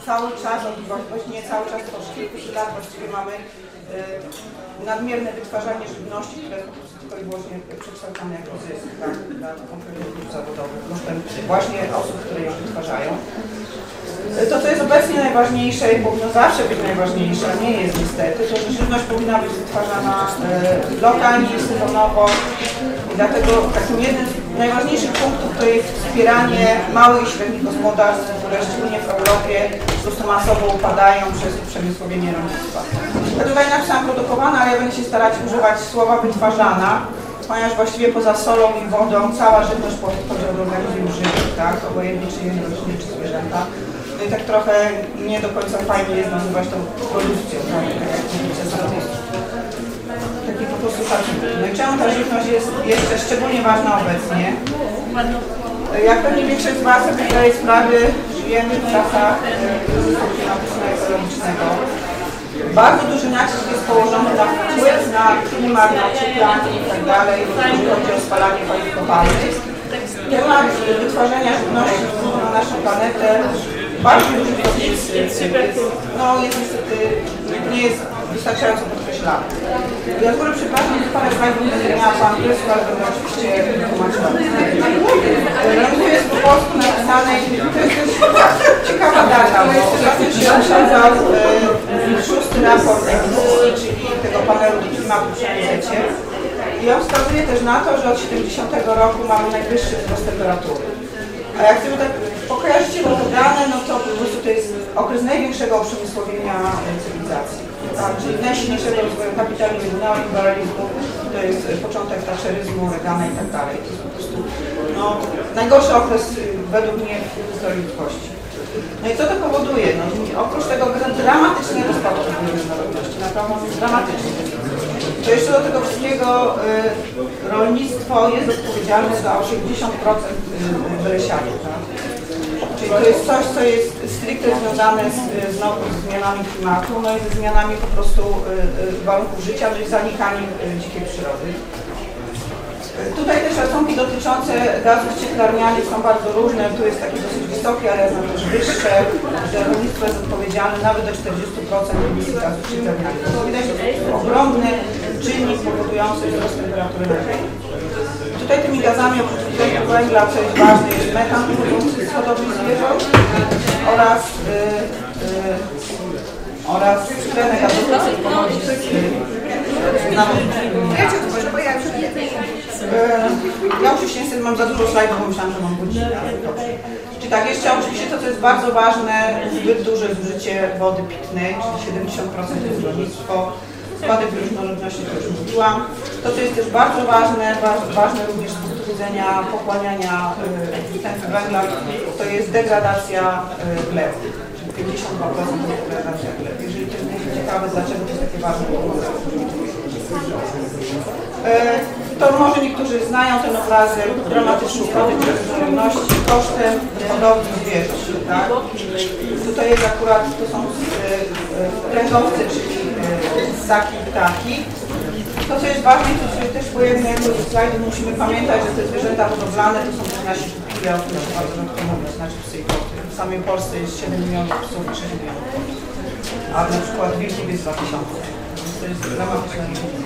cały czas, właściwie nie cały czas, to od kilku lat właściwie mamy nadmierne wytwarzanie żywności, które jest po prostu tylko i wyłącznie przekształcane jako zysk dla konkretnych grup zawodowych, kosztem właśnie osób, które ją wytwarzają. To, co jest obecnie najważniejsze i powinno zawsze być najważniejsze, a nie jest niestety, to, że żywność powinna być wytwarzana lokalnie, sezonowo i dlatego takim jednym z najważniejszych punktów to jest wspieranie małych i średnich gospodarstw, które szczególnie w Europie po prostu masowo upadają przez uprzemysłowienie rolnictwa. Ja tutaj napisałam produkowana, ale ja będę się starać używać słowa wytwarzana, ponieważ właściwie poza solą i wodą cała żywność pochodzi od organizmów żywych, tak? Obojętnie czy jest rośliny, czy zwierzęta. No i tak trochę nie do końca fajnie jest nazywać tą produkcją, tak? Taki po prostu szacunek. No i czemu ta żywność jest jeszcze szczególnie ważna obecnie? Jak pewnie większość z Was sobie zdaje sprawy, żyjemy w czasach kryzysu klimatyczno-ekologicznego. Bardzo duży nacisk jest położony na wpływ na klimat, na ocieplanie i tak dalej, jeżeli chodzi o spalanie paliw kopalnych. Temat wytwarzania żywności na naszą planetę bardzo duży jest niestety nie jest wystarczająco podkreślany. Ja z góry przepraszam, że parę slajdów będzie miała po angielsku, ale będę oczywiście tłumaczyła. Rolnictwo jest po polsku napisane i to jest ciekawa data, bo ostatnio się okazał 6. raport emisji, czyli tego panelu do klimatu przy ONZ-cie. I on wskazuje też na to, że od 70 roku mamy najwyższy wzrost temperatury. A jak chcemy tak pokojarzyć jego dane, no to po prostu to jest okres największego uprzemysłowienia cywilizacji. Tak? Czyli najsilniejszego rozwoju kapitalizmu, neoliberalizmu, to jest początek thatcheryzmu, Reagana i tak dalej. To jest po prostu najgorszy okres według mnie w historii ludzkości. No i co to powoduje? No, oprócz tego dramatycznego spadku różnorodności, naprawdę dramatycznie. To jeszcze do tego wszystkiego rolnictwo jest odpowiedzialne za 80% wylesiania. Tak? Czyli to jest coś, co jest stricte związane znowu z zmianami klimatu, no i ze zmianami po prostu warunków życia, czyli zanikaniem dzikiej przyrody. Tutaj te szacunki dotyczące gazów cieplarnianych są bardzo różne, tu jest takie dosyć wysokie, ale znam też wyższe, że rolnictwo jest odpowiedzialne nawet do 40% emisji gazów cieplarnianych. To widać, że to jest ogromny czynnik powodujący wzrost temperatury na Ziemi. Tutaj tymi gazami oprócz dwutlenku węgla, co jest ważne, jest metan pochodzący z hodowli zwierząt oraz tlenek azotowy pochodzi z ja oczywiście niestety mam za dużo slajdów, bo myślałam, że mam godzinę, ale dobrze. Czyli tak, jeszcze oczywiście to, co jest bardzo ważne, zbyt duże zużycie wody pitnej, czyli 70% to jest rolnictwo, spadek różnorodności, to już mówiłam. To, co jest też bardzo ważne również z punktu widzenia pochłaniania dwutlenku węgla, to jest degradacja gleb. 52% to jest degradacja gleb. Jeżeli to jest ciekawe, dlaczego to jest takie ważne, to może niektórzy znają ten obrazek, dramatyczny spadek różnorodności kosztem hodowli zwierząt. Tak? Tutaj jest akurat, to są kręgowce, czyli ssaki i ptaki. To, co jest ważne, to sobie też pojawienia jako slajdów, musimy pamiętać, że te zwierzęta hodowlane to są też nasi pupile, o których bardzo rzadko mówić, znaczy psy i koty. W samej Polsce jest 7 milionów psów i 6 milionów kotów, a na przykład wilków jest 2000. To jest dramatyczne liczba.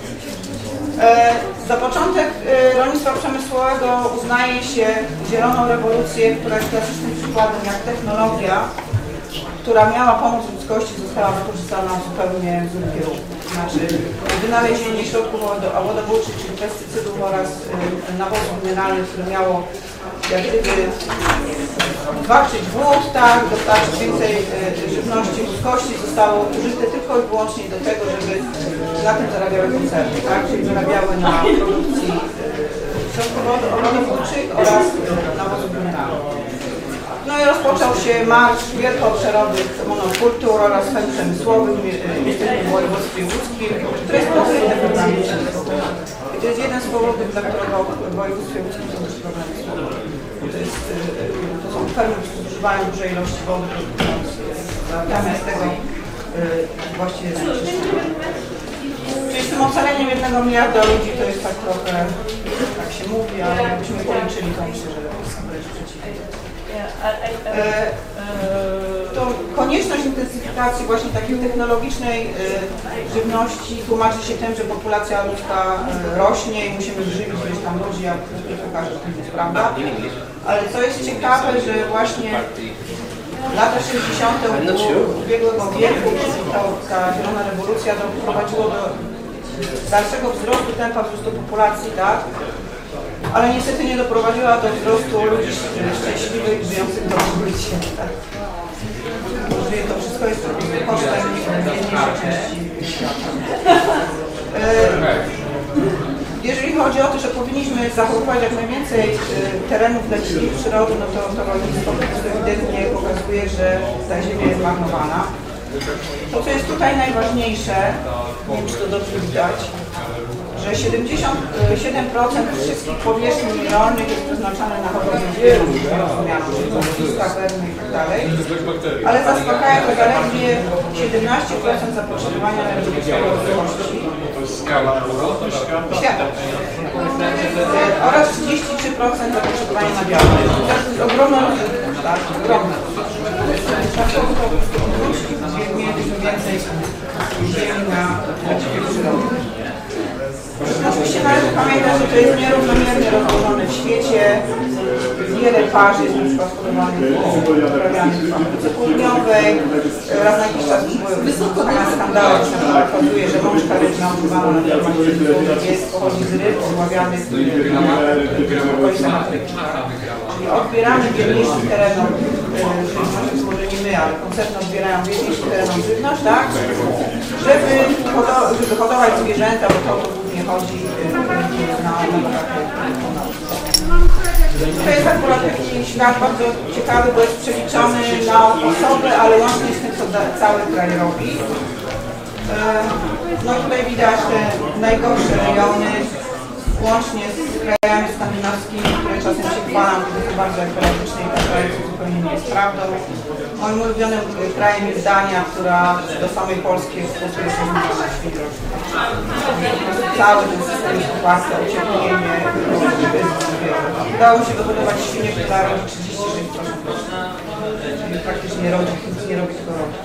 Za początek rolnictwa przemysłowego uznaje się zieloną rewolucję, która jest klasycznym przykładem, jak technologia, która miała pomóc ludzkości, została wykorzystana zupełnie w złym kierunku. Znaczy wynalezienie środków łodobójczych, czyli pestycydów oraz nawozów mineralnych, które miało jak gdyby walczyć głód, tak, dostarczyć więcej żywności ludzkości, zostało użyte tylko i wyłącznie do tego, żeby na tym zarabiały koncerny, tak, czyli zarabiały na produkcji środków łodobójczych oraz nawozów mineralnych. No i rozpoczął się marsz wielkoobszarowych monokultur oraz ferm przemysłowych w województwie łódzkim, które jest pokryte programem przemysłowym. I to jest jeden z powodów, dla którego w województwie łódzkim są też problemy słowe. To są fermy, które zużywają duże ilości wody, zamiast tego właściwie czyli z tym ocaleniem 1 miliarda ludzi to jest tak trochę, tak się mówi, ale jakbyśmy policzyli, to myślę, że wręcz przeciwnie. To Konieczność intensyfikacji właśnie takiej technologicznej żywności tłumaczy się tym, że populacja ludzka rośnie i musimy żywić ileś tam ludzi, jak nie pokażę, że to jest prawda. Ale co jest ciekawe, że właśnie lata 60. ubiegłego wieku, ta zielona rewolucja doprowadziło do dalszego wzrostu tempa wzrostu populacji, tak? Ale niestety nie doprowadziła do wzrostu ludzi szczęśliwych, żyjących dobrym życiem, tak? To wszystko jest kosztem biedniejszej części świata. Jeżeli chodzi o to, że powinniśmy zachowywać jak najwięcej terenów dla dzikiej przyrody, no to rolnictwo ewidentnie pokazuje, że ta ziemia jest marnowana. To, co jest tutaj najważniejsze, nie wiem, czy to dobrze widać, że 77% wszystkich powierzchni rolnych jest przeznaczane na hodowlę zwierząt, czyli ogniska, fermy i tak dalej, ale zaspokaja to zaledwie 17% zapotrzebowania na rozwój żywności świata oraz 33% zapotrzebowania na białe. To jest ogromna różnica, tak? Ogromna. Mieliśmy więcej ziemi na dzikiej przyrody. Oczywiście należy pamiętać, że to jest nierównomiernie rozłożone w świecie. Wiele parzy jest na przykład hodowanych uprawianych w Ameryce Południowej. Raz na jakiś czas były skandały, na przykład okazuje, że mączka rybna używana na temat jest pochodzi z ryb zławianych w okolicach Afryki. Czyli odbieramy biedniejszych terenów żywność, może nie my, ale koncerny odbierają biedniejszych terenów żywność, tak? Żeby hodować zwierzęta, bo to głównie chodzi na to jest akurat taki świat bardzo ciekawy, bo jest przeliczony na osobę, ale łącznie z tym, co cały kraj robi. No i tutaj widać te najgorsze rejony, łącznie z krajami skandynawskimi, które czasem się chwalam, że są bardzo ekologiczne i tak dalej, co zupełnie nie jest prawdą. Moim ulubionym krajem jest Dania, która do samej Polski eksportuje 6 milionów świń rocznie. Cały ten system jest oparty o ocieplenie. Udało się wyhodować świnię, która rodzi 36% rocznie. Czyli praktycznie rodzi, nic nie robi, tylko rodzi.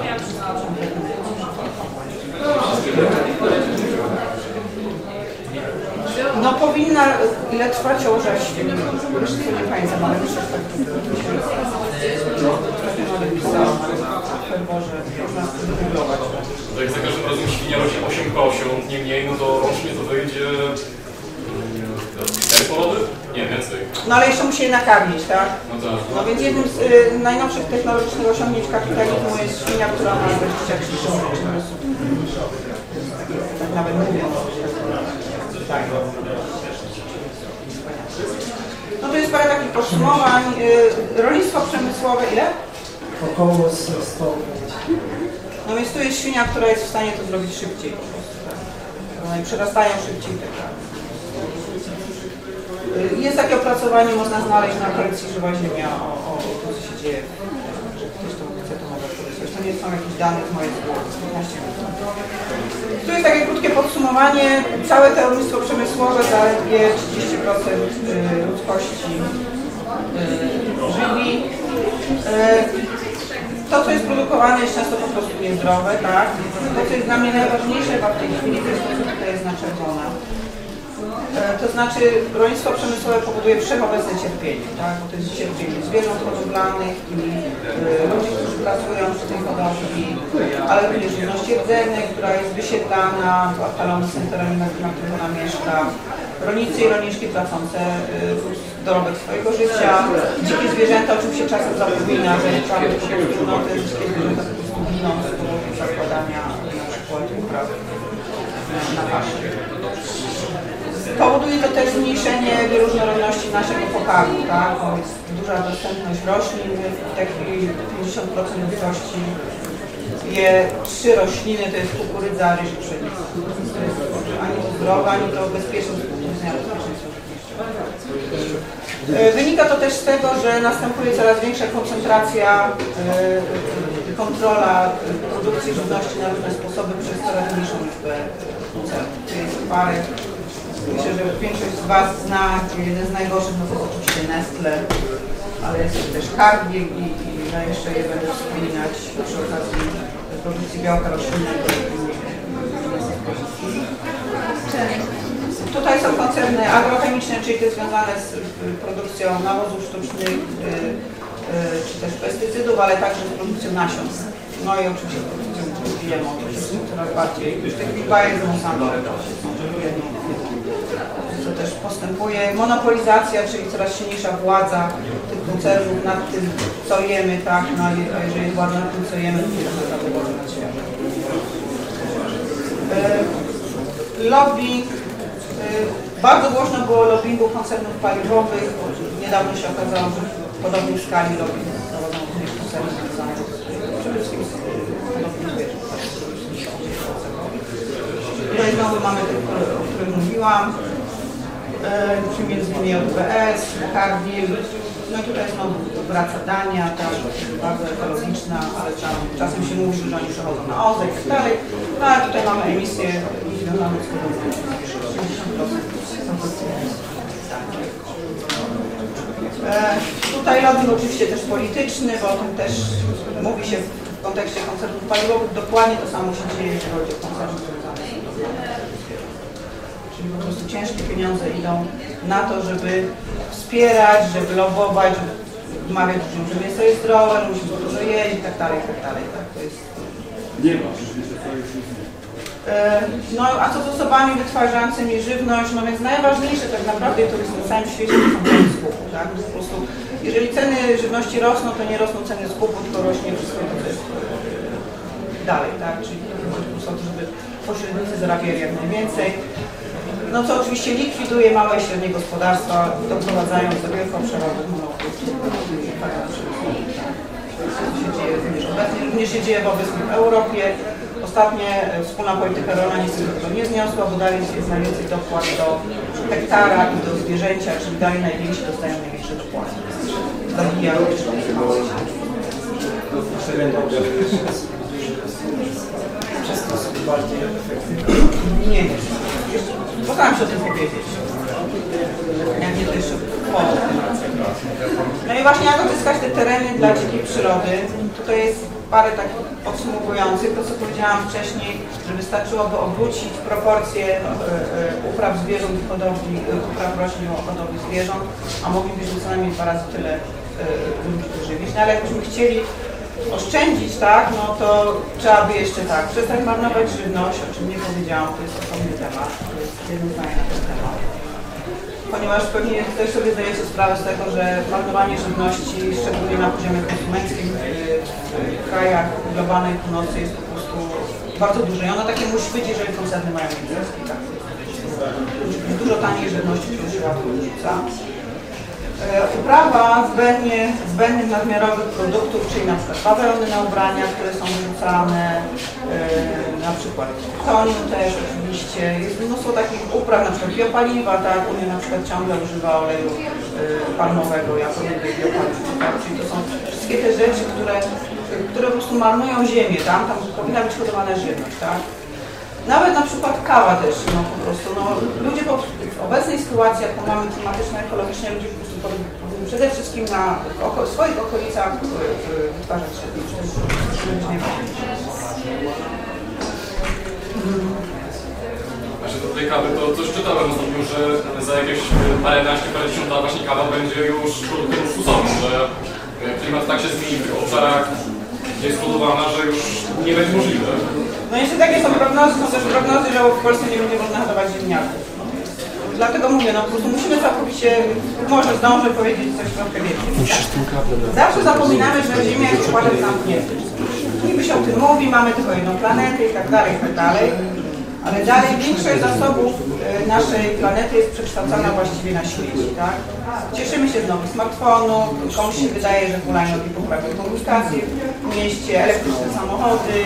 No powinna, ile trwa ciąża świni? Już nie pamiętam, ale myślę, że tak to jak za każdym razem świnia rośnie 8 kosiąt, nie mniej, no to rocznie to wyjdzie 4 porody? Nie, więcej. No ale jeszcze musi je nakarmić, tak? No tak. No więc jednym z najnowszych technologicznych osiągnięć kapitalizmu jest świnia, która ma 23 kosiąt. Tak nawet mówię. No to jest parę takich podsumowań. Rolnictwo przemysłowe ile? Około 100. No więc tu jest świnia, która jest w stanie to zrobić szybciej po prostu. Tak? One przerastają szybciej tak dalej. Jest takie opracowanie, można znaleźć na kolekcji Żywa Ziemia o tym, co się dzieje. Że ktoś to chce, to może powiedzieć. To nie są jakieś dane z mojej głowy, 15 minut. Tu jest takie krótkie podsumowanie. Całe to rolnictwo przemysłowe zaledwie 30% ludzkości żywi. To, co jest produkowane, jest często po prostu niezdrowe, tak? To, co jest dla mnie najważniejsze chyba w tej chwili, to jest to, co tutaj jest na czerwono. To znaczy rolnictwo przemysłowe powoduje wszechobecne cierpienie, tak? Bo to jest cierpienie zwierząt hodowlanych i ludzi, którzy pracują przy tej hodowli, ale również żywności rdzennej, która jest wysiedlana, palone są tereny, na których ona mieszka. Rolnicy i rolniczki tracące dorobek swojego życia. Dzikie zwierzęta, o czym się czasem zapomina, że prawie po prostu te dzikie zwierzęta po prostu giną z powodu zakładania na przykład upraw na paszy. Powoduje to też zmniejszenie bioróżnorodności naszego pokarmu, tak? Bo jest duża dostępność roślin, w tej chwili 50% ludzkości je 3 rośliny, to jest kukurydza, ryż i pszenica. To jest ani to zdrowe, ani to bezpieczne z punktu widzenia bezpieczeństwa żywnościowego. Wynika to też z tego, że następuje coraz większa koncentracja, kontrola produkcji żywności na różne sposoby przez coraz mniejszą liczbę producentów. Jest parę. Myślę, że większość z Was zna, jeden z najgorszych, no to jest oczywiście Nestle, ale jest też Cargill i jeszcze je będę wspominać przy okazji produkcji białka roślinnego. Tutaj są koncerny agrochemiczne, czyli te związane z produkcją nawozów sztucznych, czy też pestycydów, ale także z produkcją nasion. No i oczywiście z produkcją GMO, to jest coraz bardziej. Już tych Bayer z Monsanto to też postępuje. Monopolizacja, czyli coraz silniejsza władza tych koncernów nad tym, co jemy, tak? No a jeżeli jest władza nad tym, co jemy, to jest naprawdę władza nad światem. Lobbying. Bardzo głośno było o lobbingu koncernów paliwowych. Niedawno się okazało, że w podobnej skali lobbying prowadzono również koncerny związane przede wszystkim z hodowlą zwierząt. Tutaj znowu mamy tych, o których mówiłam. Między innymi OBS, Cargill. No i tutaj znowu wraca Dania, tak, bardzo ekologiczna, ale czasem się mówi, że oni przechodzą na OZE i tak dalej. No ale tutaj mamy emisję związaną z hodowlą. 70%. Tutaj lobbying oczywiście też polityczny, bo o tym też mówi się w kontekście koncernów paliwowych. Dokładnie to samo się dzieje, jeśli chodzi o koncerny związane z hodowlą. Czyli po prostu ciężkie pieniądze idą na to, żeby wspierać, żeby lobbować, żeby wmawiać ludziom, że mięso jest zdrowe, że musimy dużo jeść i tak dalej, i tak dalej. Tak, to jest... Nie ma. No a co z osobami wytwarzającymi żywność, no więc najważniejsze tak naprawdę to jest na całym świecie to są ceny skupu, tak? Po prostu, jeżeli ceny żywności rosną, to nie rosną ceny skupu, tylko rośnie wszystko dalej, tak? Czyli po prostu, żeby pośrednicy zarabiali jak najwięcej. No co oczywiście likwiduje małe i średnie gospodarstwa, doprowadzając do wielkoobszarowych monopolów. Również się dzieje w obecnej Europie. Ostatnie wspólna polityka rolna niestety tego nie zniosła, bo dalej jest najwięcej dopłat do hektara i do zwierzęcia, czyli dalej najwięksi dostają największe dopłaty. Zabijają jeszcze Przez sposób bardziej efektywny. nie. Postaram się o tym powiedzieć. Jak nie to jeszcze No i właśnie jak odzyskać te tereny dla dzikiej przyrody. Tutaj jest parę takich podsumowujących. To co powiedziałam wcześniej, że wystarczyłoby obrócić proporcje upraw zwierząt w hodowli, upraw roślin w hodowli zwierząt, a moglibyśmy co najmniej 2 razy tyle ludzi wyżywić. No ale jakbyśmy chcieli oszczędzić, tak, no to trzeba by jeszcze tak, przestać marnować żywność, o czym nie powiedziałam, to jest osobny temat, to jest jedno zdanie na ten temat. Ponieważ pewnie też sobie zdajecie sprawę z tego, że marnowanie żywności, szczególnie na poziomie konsumenckim w krajach globalnej północy jest po prostu bardzo duże. I ono takie musi być, jeżeli koncerny mają interes. Tak? Dużo taniej żywności, którą się łatwo wyrzuca. Uprawa zbędnych nadmiarowych produktów, czyli na przykład bawełny na ubrania, które są wyrzucane, na przykład tytoniu też oczywiście. Jest mnóstwo takich upraw, na przykład biopaliwa, tak? Unia na przykład ciągle używa oleju palmowego jako jednej biopaliw, tak? Czyli to są wszystkie te rzeczy, które po prostu marnują ziemię, tam powinna być hodowana żywność, tak? Nawet na przykład kawa też, no po prostu, no ludzie w obecnej sytuacji, jaką mamy klimatyczną, ekologicznie, ludzie po prostu powinni przede wszystkim na swoich okolicach wytwarzać żywność. Właśnie do tej kawy to coś czytałem ostatnio, że za jakieś parędziesiąt lat właśnie kawa będzie już produktem luksusowym, że klimat tak się zmieni w tych obszarach, gdzie jest hodowana, że już nie będzie możliwe. No jeszcze takie są prognozy, są też prognozy, że w Polsce nie będzie można hodować ziemniaków. Dlatego mówię, no po prostu musimy całkowicie, może zdążę powiedzieć coś trochę więcej. Zawsze zapominamy, że Ziemia jest układem zamkniętym. Niby się o tym mówi, mamy tylko jedną planetę i tak dalej, ale dalej większość zasobów naszej planety jest przekształcana właściwie na śmieci, tak? Cieszymy się z nowych smartfonów, komuś się wydaje, że hulajnogi poprawią komunikację w mieście, elektryczne samochody,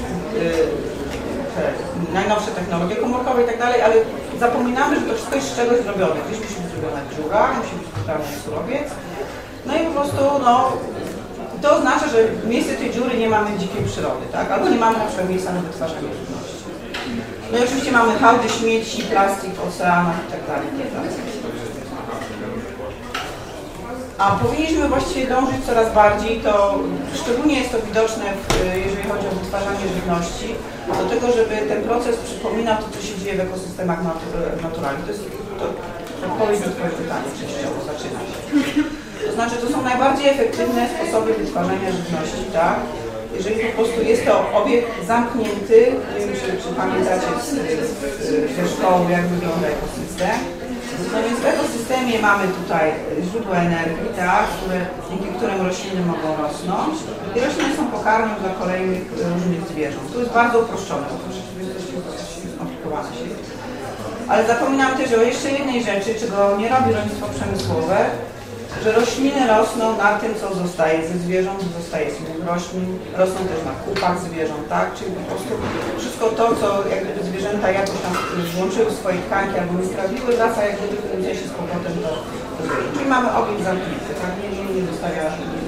najnowsze technologie komórkowe i tak dalej, ale zapominamy, że to wszystko jest z czegoś zrobione. Gdzieś musi być zrobiona dziura, musi być wytwarzany surowiec. No i po prostu, no, to oznacza, że w miejsce tej dziury nie mamy dzikiej przyrody, tak? Albo nie mamy na przykład miejsca na wytwarzanie żywności. No i oczywiście mamy hałdy śmieci, plastik w oceanach i tak dalej. A powinniśmy właściwie dążyć coraz bardziej, to szczególnie jest to widoczne, jeżeli chodzi o wytwarzanie żywności, do tego, żeby ten proces przypominał to, co się dzieje w ekosystemach naturalnych. To jest odpowiedź na Twoje pytanie, częściowo zaczyna się. To znaczy, to są najbardziej efektywne sposoby wytwarzania żywności, tak? Jeżeli po prostu jest to obiekt zamknięty, nie wiem, czy pamiętacie ze szkoły, jak wygląda ekosystem. No więc w ekosystemie mamy tutaj źródła energii, tak, dzięki którym rośliny mogą rosnąć i rośliny są pokarmem dla kolejnych różnych zwierząt. To jest bardzo uproszczone, bo to rzeczywiście dosyć skomplikowane się. Ale zapominam też o jeszcze jednej rzeczy, czego nie robi rolnictwo przemysłowe, że rośliny rosną na tym, co zostaje ze zwierząt, zostaje z innych roślin, rosną też na kupach zwierząt, tak? Czyli po prostu wszystko to, co jak gdyby zwierzęta jakoś tam włączyły swoje tkanki albo nie strawiły, wraca jak gdyby gdzieś z powrotem do zwierząt. Czyli mamy obiekt zamknięty, tak? Nie zostawia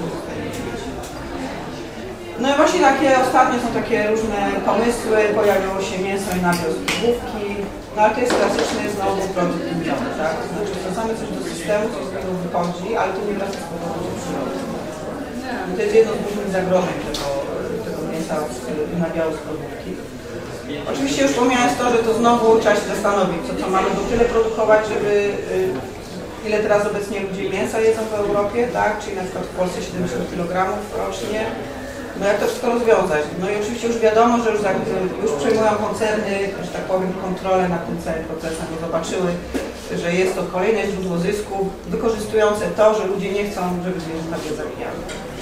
No i właśnie takie ostatnio są takie różne pomysły, pojawiło się mięso i nabiał z główki, no ale to jest klasyczny znowu produkt miniony, tak? To znaczy wsadzamy coś do systemu, coś z niego wychodzi, ale to nie wraca z powrotem do przyrody. I to jest jedno z głównych zagrożeń tego mięsa i nabiału z główki. Oczywiście już pomijając to, że to znowu trzeba się zastanowić, co mamy do tyle produkować, żeby ile teraz obecnie ludzie mięsa jedzą w Europie, tak? Czyli na przykład w Polsce 70 kg rocznie. No jak to wszystko rozwiązać? No i oczywiście już wiadomo, że już przejmują koncerny, że tak powiem, kontrolę nad tym całym procesem, bo zobaczyły, że jest to kolejne źródło zysku, wykorzystujące to, że ludzie nie chcą, żeby zwierzęta je zabijały.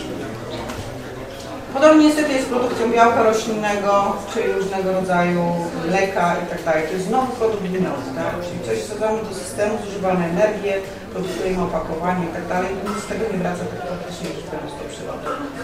Podobnie niestety jest z produkcją białka roślinnego, czyli różnego rodzaju mleka i tak dalej. To jest znowu produkt miniony, tak? Czyli coś wsadzamy do systemu, zużywamy energię, produkujemy opakowanie i tak dalej. Nic z tego nie wraca tak praktycznie rzecz biorąc do przyrody.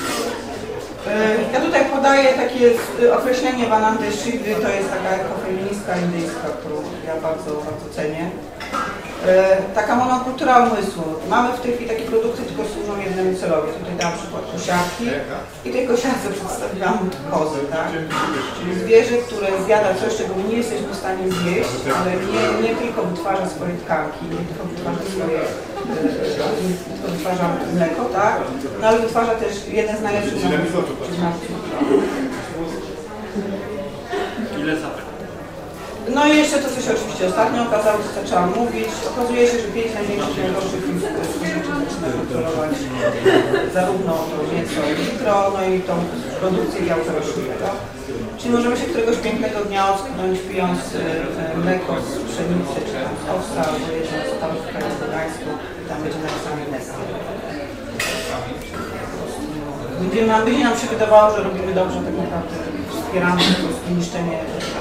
Ja tutaj podaję takie określenie Vananda Shivi, to jest taka ekofeministka indyjska, którą ja bardzo, bardzo cenię. Taka monokultura umysłu. Mamy w tej chwili takie produkty, tylko służą jednemu celowi. Tutaj dam przykład kosiarki i tej kosiarce przedstawiłam kozy, tak? Czyli zwierzę, które zjada coś, czego nie jesteśmy w stanie zjeść, ale nie tylko wytwarza swoje tkanki, nie tylko wytwarza mleko, tak? No ale wytwarza też jeden z najlepszych nawozów. Ile zapytań? No i jeszcze to, co się oczywiście ostatnio okazało, co trzeba mówić. Okazuje się, że 5 największych najgorszych zaczyna kontrolować zarówno to mięso in vitro, no i tą produkcję białka roślinnego. Czyli możemy się któregoś pięknego dnia ocknąć, pijąc mleko z pszenicy, czy tam z owsa, albo jedząc tam w kraju w Gdańsku, tam będzie napisane Nestle. Będzie nam się wydawało, że robimy dobrze, tak naprawdę wspieramy po prostu niszczenie.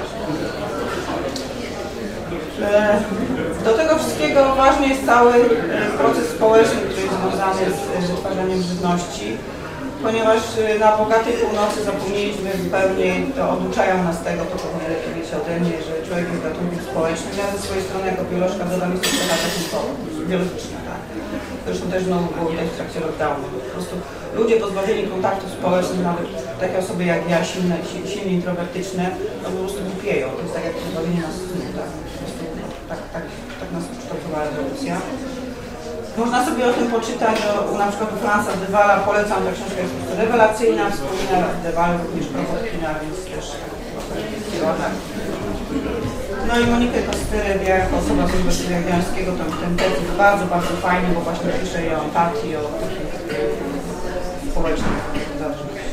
Do tego wszystkiego ważny jest cały proces społeczny, który jest związany z wytwarzaniem żywności, ponieważ na bogatej północy zapomnieliśmy zupełnie, to oduczają nas tego, to pewnie lepiej wiecie ode mnie, że człowiek jest gatunkiem społecznym. Ja ze swojej strony jako biolożka dodam jest to cecha biologiczna, tak? Zresztą też znowu było widać w trakcie lockdownu. Po prostu ludzie pozbawieni kontaktów społecznych, nawet takie osoby jak ja, silnie introwertyczne, no po prostu głupieją. To jest tak jak pozbawienie nas snu, tak? Tak nas kształtowała rewolucja. Można sobie o tym poczytać, na przykład u Franza de Waala, polecam, ta książka jest po prostu rewelacyjna, wspomina de Waal również Kropotkina, więc też tak. No i Monikę Kostyry, ja jako osoba z Uniwersytetu Jagiellońskiego, ten tekst jest bardzo, bardzo fajny, bo właśnie pisze o empatii, o takich społecznych zależnościach.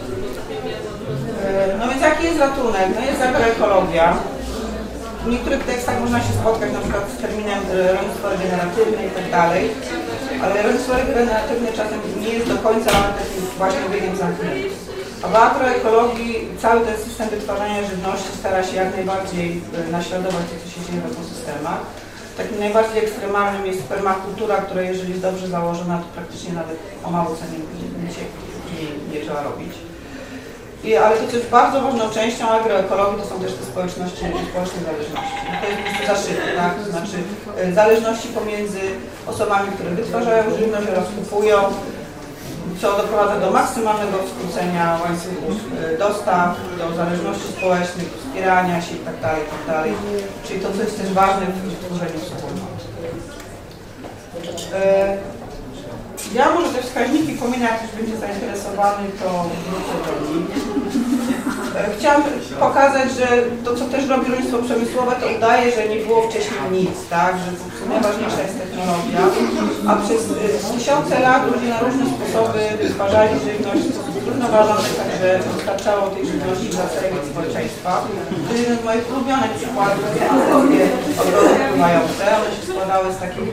No więc jaki jest ratunek? No jest agroekologia. W niektórych tekstach można się spotkać na przykład z terminem rolnictwo regeneratywne i tak dalej, ale rolnictwo regeneratywne czasem nie jest do końca takim właśnie biegiem zamkniętym. A w agroekologii cały ten system wytwarzania żywności stara się jak najbardziej naśladować to, co się dzieje w ekosystemach. Takim najbardziej ekstremalnym jest permakultura, która jeżeli jest dobrze założona, to praktycznie nawet o mało cenie nie trzeba robić. Ale to, co jest bardzo ważną częścią agroekologii, to są też te społeczne zależności. To jest po prostu zaszyte, tak? To znaczy zależności pomiędzy osobami, które wytwarzają żywność oraz kupują, co doprowadza do maksymalnego skrócenia łańcuchów dostaw, do zależności społecznych, do wspierania się itd. Czyli to, co jest też ważne w tworzeniu wspólnot. Ja może te wskaźniki pominę, jak ktoś będzie zainteresowany, to wrócę do nich. Chciałam pokazać, że to, co też robi rolnictwo przemysłowe, to udaje, że nie było wcześniej nic, tak? Że najważniejsza jest technologia, a przez tysiące lat ludzie na różne sposoby wytwarzali żywność w sposób zrównoważony, także dostarczało tej żywności dla całego społeczeństwa. To jest jeden z moich ulubionych przykładów, to są azjatyckie ogrody pływające. One się składały z takich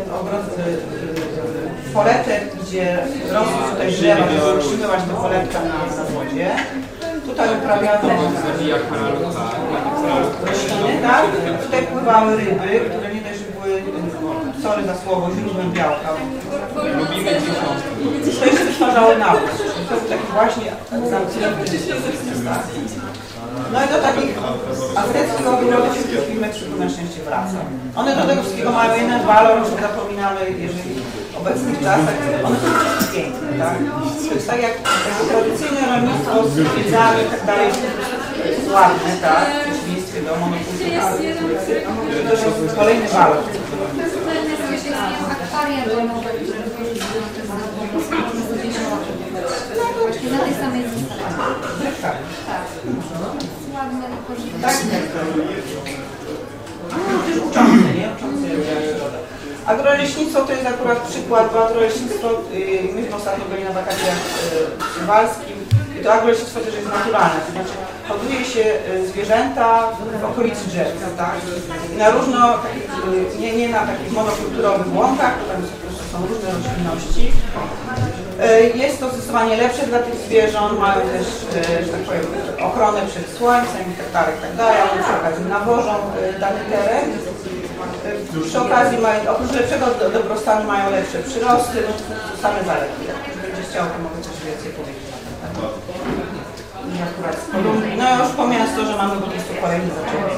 poletek, gdzie rosły tutaj drzewa, żeby utrzymywać tę poletkę na wodzie. Tutaj uprawiano rośliny, tak? Tutaj pływały ryby, które nie dość, że były, sorry za słowo, źródłem białka. Tutaj się wytwarzały nawóz. To był taki właśnie zamknięty system. No i do takich azteckich ogrodów się w tej chwili Meksyku na szczęście wraca. One do tego wszystkiego mają jeden walor, że zapominamy, jeżeli w obecnych czasach, one są piękne, tak? To jest tak jak tradycyjne rolnictwo z wiedzami i tak dalej, jest ładne, tak? W przeciwieństwie do monokultury. To jest kolejny walor. Akwaria domowe, które wykorzystują te na tej samej zasadzie. Tak. Ładne wykorzystanie. Tak, też uczące, nie? Uczące środę. Agroleśnictwo to jest akurat przykład, bo agroleśnictwo, myśmy ostatnio byli na wakacjach w Suwalskim i to agroleśnictwo też jest naturalne, to znaczy hoduje się zwierzęta w okolicy drzew, tak? I na różno, nie na takich monokulturowych łąkach, bo tam po prostu są różne roślinności. Jest to zdecydowanie lepsze dla tych zwierząt, mają też, że tak powiem, ochronę przed słońcem i tak dalej, one przy okazji nawożą dany teren. Przy okazji mają, oprócz lepszego dobrostanu mają lepsze przyrosty, no to same zalety. Jak ktoś będzie chciał, to mogę coś więcej powiedzieć. No ja już pomijając to, że mamy po prostu kolejny zaczęli.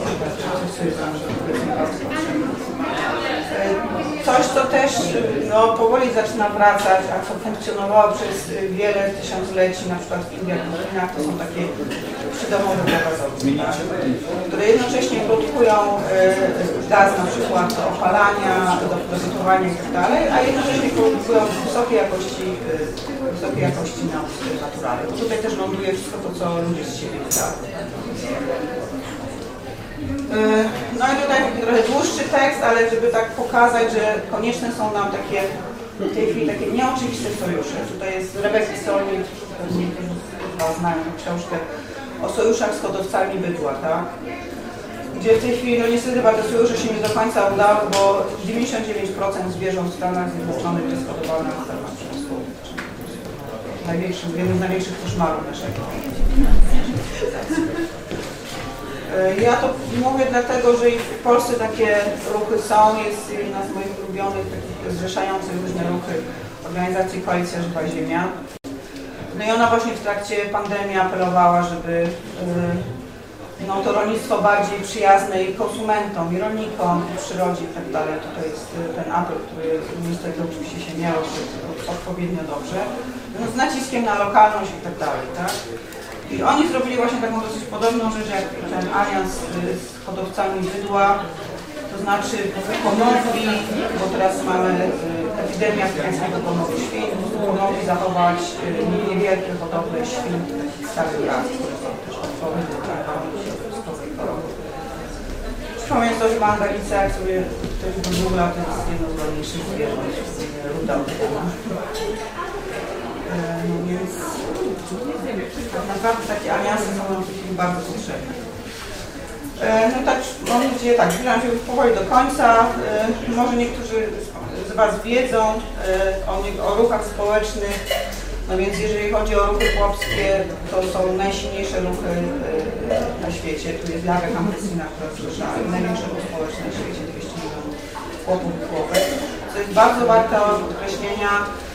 Coś, co też no, powoli zaczyna wracać, a co funkcjonowało przez wiele tysiącleci, na przykład w Indiach, w Chinach, to są takie przydomowe gazownie, tak? Które jednocześnie produkują gaz na przykład do opalania, do gotowania itd., a jednocześnie produkują wysokiej jakości naft naturalny. Bo tutaj też ląduje wszystko to, co ludzie z siebie wydają. No i tutaj taki trochę dłuższy tekst, ale żeby tak pokazać, że konieczne są nam takie, w tej chwili takie nieoczywiste sojusze. Tutaj jest Rebeki Solnit, pewnie niektórzy znają tę książkę o sojuszach z hodowcami bydła, tak? Gdzie w tej chwili, no niestety chyba te sojusze się nie do końca udały, bo 99% zwierząt w Stanach Zjednoczonych jest hodowane na temat przemysłowy. Jeden z największych koszmarów naszego. Ja to mówię dlatego, że i w Polsce takie ruchy są, jest jedna z moich ulubionych, takich zrzeszających różne ruchy organizacji Koalicja Żywa Ziemia. No i ona właśnie w trakcie pandemii apelowała, żeby no, to rolnictwo bardziej przyjazne i konsumentom, i rolnikom, i przyrodzie i tak dalej. Tutaj jest ten apel, który niestety oczywiście się nie odbył odpowiednio dobrze. No, z naciskiem na lokalność i tak dalej, tak? I oni zrobili właśnie taką dosyć podobną rzecz jak ten alians z hodowcami bydła, to znaczy pomogli, bo teraz mamy epidemię afrykańskiego pomoru świń, pomogli zachować niewielkie hodowle świń takich starych ras, które są też odpowiednie dla środowiskowej choroby. Przypomnę to, że mandalica, jak sobie ktoś wygoogla, to jest jedno z ładniejszych zwierząt, ruda. No więc tak naprawdę takie aliansy są nam bardzo potrzebne. No tak, mam nadzieję, tak, zbliżam się już powoli do końca. Może niektórzy z Was wiedzą o ruchach społecznych, no więc jeżeli chodzi o ruchy chłopskie, to są najsilniejsze ruchy na świecie. Tu jest Lavia Campesina, która zrzesza największe ruch społeczne na świecie, 200 milionów chłopów i chłopek. Co jest bardzo warte podkreślenia.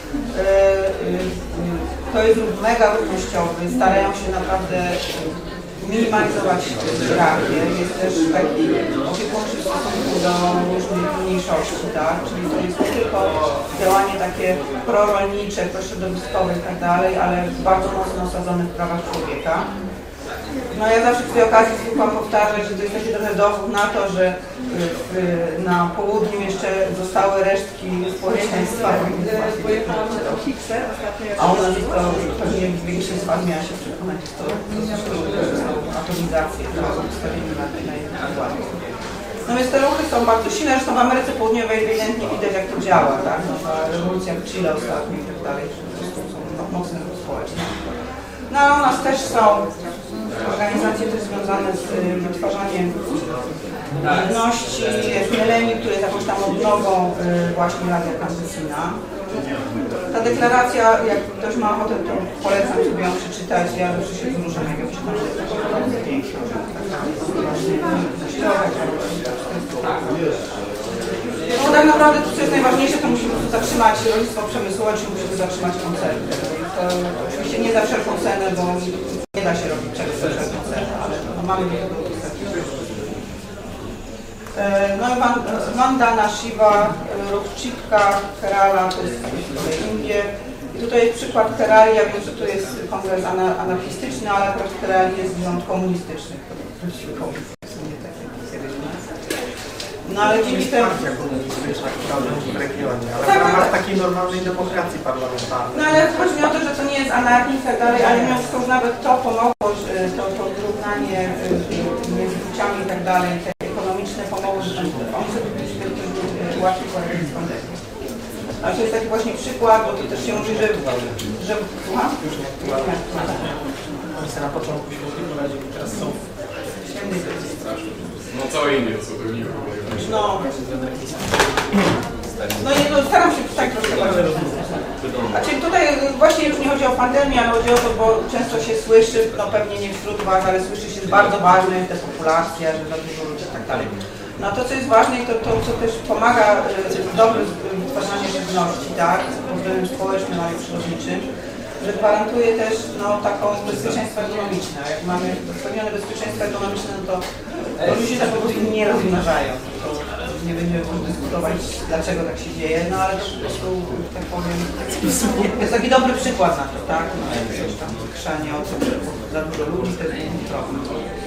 To jest ruch mega równościowy, starają się naprawdę minimalizować hierarchię, jest też taki opiekuńczy w stosunku do różnych mniejszości, tak? Czyli to jest nie tylko działanie takie prorolnicze, prośrodowiskowe i tak dalej, ale bardzo mocno osadzone w prawach człowieka. No ja zawsze przy tej okazji zwykłam powtarzać, że to jest taki trochę dowód na to, że na południu jeszcze zostały resztki społeczeństwa, a u nas jest to pewnie większość z Was miała się przekonać, że to są atomizacje, to ustawienie na jednym układzie. No więc te ruchy są bardzo silne, zresztą w Ameryce Południowej ewidentnie widać, jak to działa, tak? No, ta rewolucja w Chile ostatnio i tak dalej, są mocne ruchy społeczne. No ale u nas też są organizacje też związane z wytwarzaniem ludności, jest Millennium, który jest jakąś tam odnową właśnie Radia Campesina. Ta deklaracja, jak ktoś ma ochotę, to polecam sobie ją przeczytać. Ja zawsze się wzruszam, jak ją czytam, że jest bardzo piękna. No tak naprawdę to, co jest najważniejsze, to musimy zatrzymać rolnictwo przemysłowe, czy musimy zatrzymać koncerny. To oczywiście nie za wszelką cenę, bo nie da się robić czegoś za wszelką cenę, ale no, mamy do tego wystarczy. No i Vandana Shiva, Ruchchika, Kerala, to jest Indie. I tutaj jest przykład Kerali, ja wiem, że tu jest kongres anarchistyczny, ale akurat w Kerali jest rząd komunistyczny. No ale dzięki temu... w regionie, ale w ramach takiej normalnej demokracji parlamentarnej. No ale chodzi mi o to, że to nie jest anarchizm i tak dalej, ale mimo wszystko już nawet to pomogło, to wyrównanie między płciami i tak dalej, te ekonomiczne pomogły, że oni sobie łatwiej poradzić z pandemią. Ale to jest taki właśnie przykład, bo to też się mówi, że słucham? Oni sobie na początku świetnie poradzili, teraz są No całe Indie to są pewnie. No nie, no staram się tak troszkę bardziej. Znaczy tutaj właśnie już nie chodzi o pandemię, ale chodzi o to, bo często się słyszy, no pewnie nie wśród Was, ale słyszy się, że bardzo ważne jest depopulacja, że za dużo ludzi i tak dalej. No to, co jest ważne i to co też pomaga dobre wytwarzanie żywności, tak, pod względem społecznym, ale i przyrodniczym, że gwarantuje też no, taką bezpieczeństwo ekonomiczne. Jak mamy zapewnione bezpieczeństwo ekonomiczne, no to ludzie tak po prostu nie rozmnażają. To nie będziemy dyskutować, dlaczego tak się dzieje, no ale to po prostu, tak powiem, jest taki dobry przykład na to, tak? No, jakieś tam krzanie o tym, że za dużo ludzi to jest problem.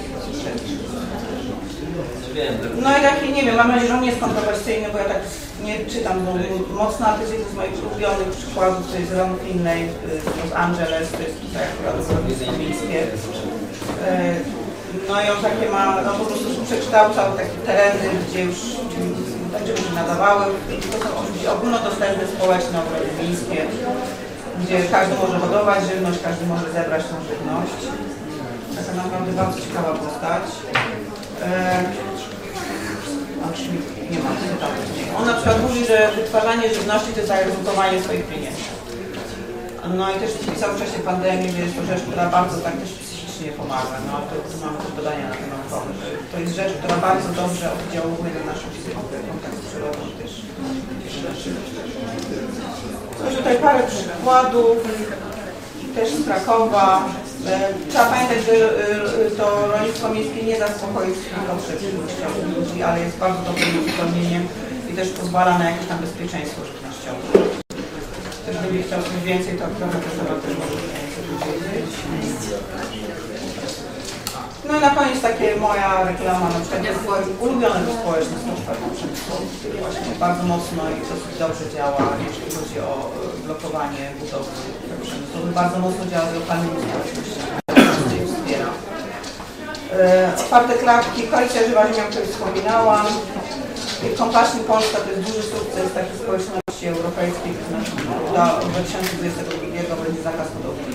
No i taki, nie wiem, mam nadzieję, że on nie jest kontrowersyjny, bo ja tak nie czytam mocno, ale to jest jeden z moich ulubionych przykładów, to jest Ron Finlay z Los Angeles, to jest tutaj akurat środowisko miejskie. No i on takie ma, no po prostu przekształcał takie tereny, gdzie już będzie się nadawały. To są oczywiście ogólnodostępne społeczne ogrody miejskie, gdzie każdy może hodować żywność, każdy może zebrać tą żywność. Taka naprawdę bardzo ciekawa postać. Nie ma cytatu. On na przykład mówi, że wytwarzanie żywności to jest zaryzykowanie swoich pieniędzy. No i też pisał w czasie pandemii, że jest to rzecz, która bardzo tak też psychicznie pomaga. No to mamy też badania na ten naukowe, że to jest rzecz, która bardzo dobrze oddziałuje na naszą psychikę, kontakt z przyrodą też. No tutaj parę przykładów, też z Krakowa. Trzeba pamiętać, że to rolnictwo miejskie nie zaspokoi wszystkich potrzeb żywnościowych ludzi, ale jest bardzo dobrym uzupełnieniem i też pozwala na jakieś tam bezpieczeństwo żywnościowe. Ktoś będzie chciał coś więcej, to trochę też może powiedzieć. No i na koniec takie moja reklama, na przykład jest ulubione to społeczność przemysłowych, który właśnie bardzo mocno i dosyć dobrze działa, jeśli chodzi o blokowanie budowy przemysłowych. Bardzo mocno działa z lokalnymi społecznościami, które wspiera. Otwarte klatki, koalicja Żywa Ziemia, o której wspominałam. Compassion Polska to jest duży sukces takiej społeczności europejskiej, która od 2022 będzie zakaz hodowli.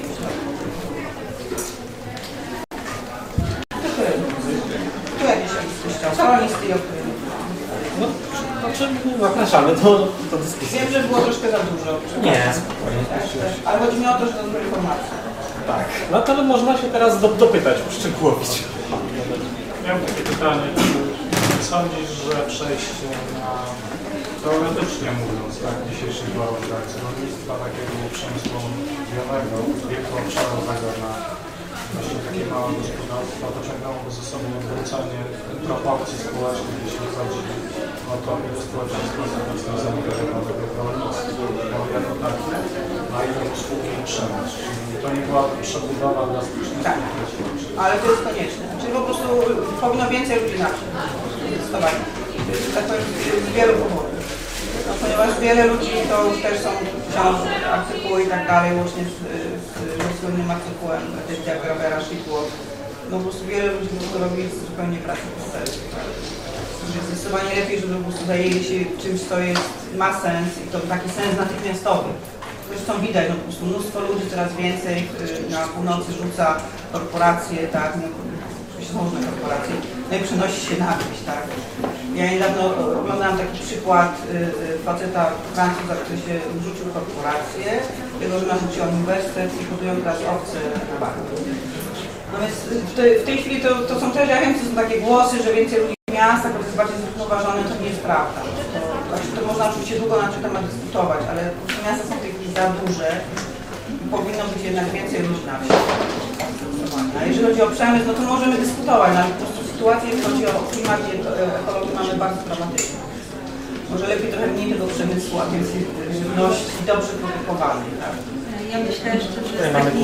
Tu jakieś rolnictwo, o którym no, znaczy, zapraszamy do dyskusji. wiem, że było troszkę za dużo. Nie. Ale chodzi mi o to, że to są informacje. Tak. No to można się teraz dopytać, uszczegółowić. Miałem takie pytanie, czy sądzisz, że przejście na, teoretycznie mówiąc, tak, dzisiejszych warunkach z rolnictwa takiego przemysłowego, wielkoobszarowego na właśnie takie małe gospodarstwa, to ciągnęłoby ze sobą odwrócenie proporcji społecznych, jeśli chodzi o to, ile społeczeństwo jest obecnie zaangażowanego w rolnictwo jako takie, a ile usługi i przemysł. Czyli to nie byłaby przebudowa drastyczna. Tak, ale to jest konieczne. Czyli po prostu powinno więcej ludzi na wsi zdecydowanie. Tak powiem, z wielu powodów. No, ponieważ wiele ludzi to już też są książki, artykuły i tak dalej, łącznie z słynnym artykułem jak Grabera Shitło. No po prostu wiele ludzi to robi zupełnie pracę bez sensu. Jest zdecydowanie lepiej, żeby po prostu zajęli się czymś, co jest, ma sens i to taki sens natychmiastowy. Zresztą widać, no po prostu mnóstwo ludzi, coraz więcej na północy rzuca korporacje, tak, no, różne korporacje, no i przenosi się na wieś, tak. Ja niedawno oglądałam taki przykład faceta Francuza, który się rzucił korporację, jego żona rzuciła uniwersytet i hodują teraz owce na barku. No więc w tej chwili to są też, ja wiem, to są takie głosy, że więcej ludzi w miastach, bo to jest bardziej zrównoważone, to nie jest prawda. To można oczywiście długo na ten temat dyskutować, ale miasta są w tej chwili za duże i powinno być jednak więcej ludzi na wsi. A jeżeli chodzi o przemysł, no to możemy dyskutować, ale po prostu sytuację, jeśli chodzi o klimat i ekologię, mamy bardzo dramatyczną. Może lepiej trochę mniej tego przemysłu, a więcej żywności dobrze produkowanej, tak? Ja myślę jeszcze, że jest taki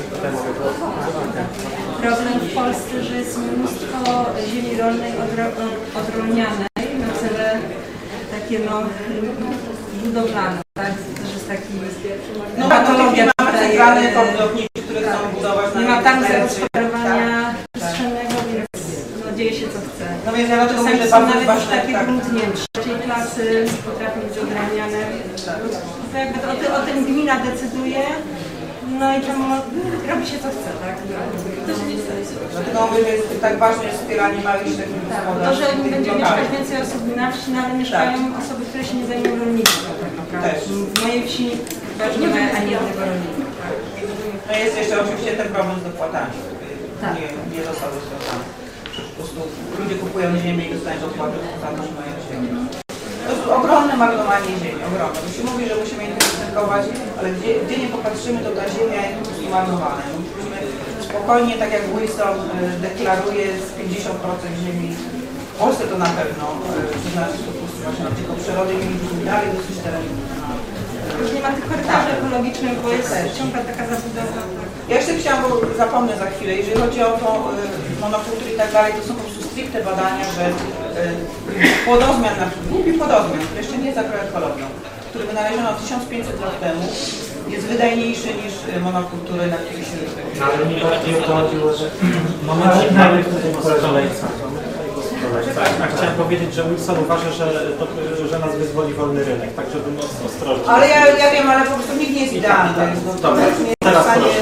problem w Polsce, że jest mnóstwo ziemi rolnej odrolnianej na cele takie budowlane, tak? Też jest taki patologia mamy centralny port lotniczy, które chcą budować na nie ma tam zagospodarowania przestrzennego, więc dzieje się co chce. No więc ja dlatego mówię, że są bardzo nawet ważne, takie tak. grunt, nie wiem, trzeciej klasy potrafią być odraniane. To jakby o tym gmina decyduje, no i tam robi się co chce, tak? To się nie chce. Dlatego mówię, że jest tak ważne jest wspieranie małych i średnich gospodarstw. To, że będzie mieszkać więcej osób na wsi, no ale mieszkają osoby, które się nie zajmują rolnictwem tak naprawdę. Też. W mojej wsi nie ma ani jednego rolnika. Tak? No jest jeszcze oczywiście ten problem z dopłatami. Tak. Nie zostały związane. Po prostu ludzie kupują ziemię i dostają dopłaty za to, że mają ziemię. To jest ogromne marnowanie ziemi, ogromne. Bo się mówi, że musimy intensyfikować, ale gdzie nie popatrzymy, to ta ziemia jest po prostu marnowana. Musimy spokojnie, tak jak Wilson deklaruje, z 50% ziemi, w Polsce to na pewno, przeznaczyć po prostu właśnie na tylko przyrody i dalej dosyć terenów. Już nie ma tych korytarzy ekologicznych, bo jest ciągle taka zabudowa. Ja jeszcze chciałam, bo zapomnę za chwilę, jeżeli chodzi o to monokultury i tak dalej, to są po prostu stricte badania, że płodozmian, głupi płodozmian, który jeszcze nie jest agroekologią, który wynaleziono 1500 lat temu, jest wydajniejszy niż monokultury, na których się Ale mi bardziej o to chodziło, że mamy wtedy kolejca. Tak, a chciałem powiedzieć, że Wilson uważa, że nas wyzwoli wolny rynek, tak żeby mocno ostrożnie. Ale ja wiem, ale po prostu nikt nie jest idealny. Dobra, teraz proszę.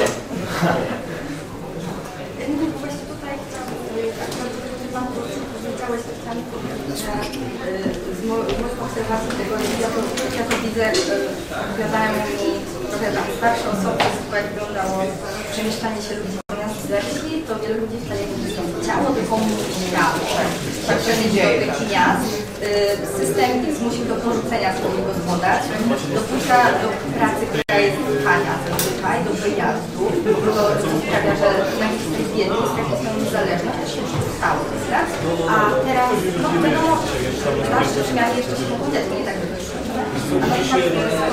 Właśnie tutaj chciałam powiedziałeś, to chciałam powiedzieć, że z moich obserwacji tego, ja to widzę, opowiadają mi trochę tam starsze osoby, jak wyglądało przemieszczanie się ludzi do miast ze wsi, to wielu ludzi wcale nie chciało, tylko musiało. Tak się dzieje do tych miast. System zmusił do porzucenia swoich gospodarstw, dopuszcza do pracy, która jest tania zazwyczaj, do wyjazdu, co sprawia, że na jakiś biedny jest jakaś tam niezależność, to się rzucało, tak? A teraz, no wiadomo, nasze śmianie jeszcze się mogą dziać, nie tak by wyszło. A na przykład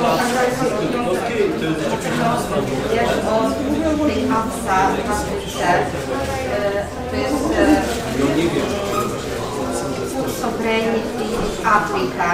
wiesz o tej APSA, to jest Food Sovereignty Africa,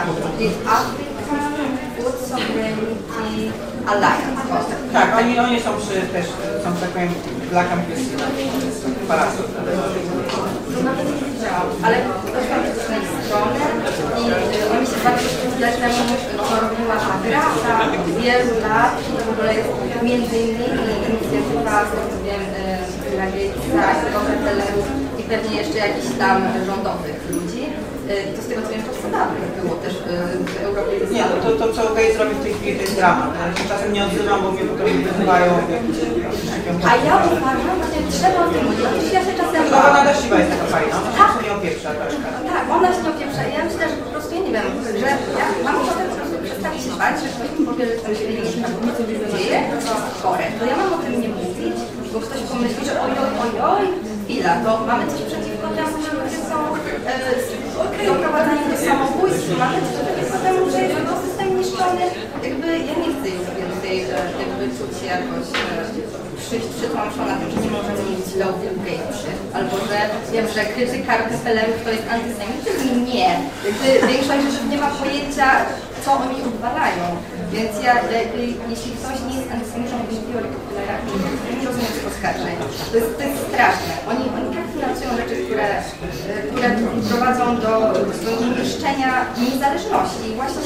Food Sovereignty Alliance. Tak, oni są też, są tak powiem, dla kampiosu, parasol. To nawet nie wiedziałam, ale doszłam do tej strony i oni się bardzo źle temu, co robiła Agrata od wielu lat. To w ogóle jest między innymi inicjatywa, z tego co wiem, Gatesa, obywatelów i pewnie jeszcze jakichś tam rządowych ludzi. I to z tego co wiem, to w Stanach było też w Europie. Nie, to co Gates robi w tej chwili, to jest dramat. Ja się czasem nie odzywam, bo mnie potem wyzywają. A ja uważam, że trzeba o tym mówić. Ja się czasem No ona deszczywa jest taka fajna, ona się nie opieprza troszkę. tak, ona się nie opieprza. Ja myślę, że po prostu, ja nie wiem, że ja mam ochotę po prostu przestawić się bać, że ktoś mi powie, że coś się dzieje, to jest chore. To ja mam o tym nie mówić bo ktoś pomyśli, że ojoj, chwila, to mamy coś przeciwko temu, że ludzie są doprowadzani do samobójstwa, mamy coś przeciwko temu, że jest ekosystem niszczony. Jakby ja nie chcę już więcej jakby czuć się jakoś przytłamszona tym, że nie możemy mieć źle o Bill Gatesie, albo że wiem, że krytyka Rockefellerów to jest antysemityzm. Nie. Jakby większość osób nie ma pojęcia, co oni odwalają. Więc jeśli ktoś nie jest antysemitą i nie wie o Rockefellerach, nie rozumiem tych oskarżeń. To jest straszne. Oni tak finansują rzeczy, które prowadzą do niszczenia niezależności. I właśnie